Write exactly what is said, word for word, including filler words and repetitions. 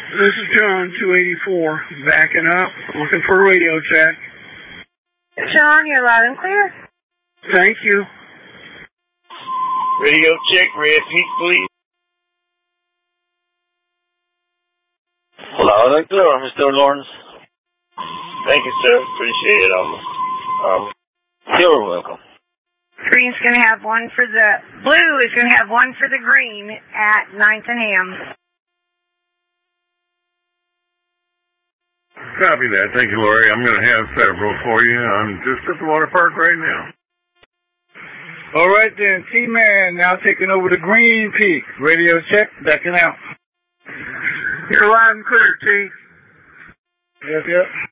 This is John, two eighty-four, backing up, looking for a radio check. John, you're loud and clear. Thank you. Radio check, Red Peak, please. Loud and clear, Mister Lawrence. Thank you, sir. Appreciate it. Um, um, You're welcome. Green's going to have one for the, blue is going to have one for the green at ninth and Ham. Copy that. Thank you, Lori. I'm going to have several for you. I'm just at the water park right now. All right, then. T-Man now taking over the Green Peak. Radio check, backing out. You're loud and clear, T. Yep, yep.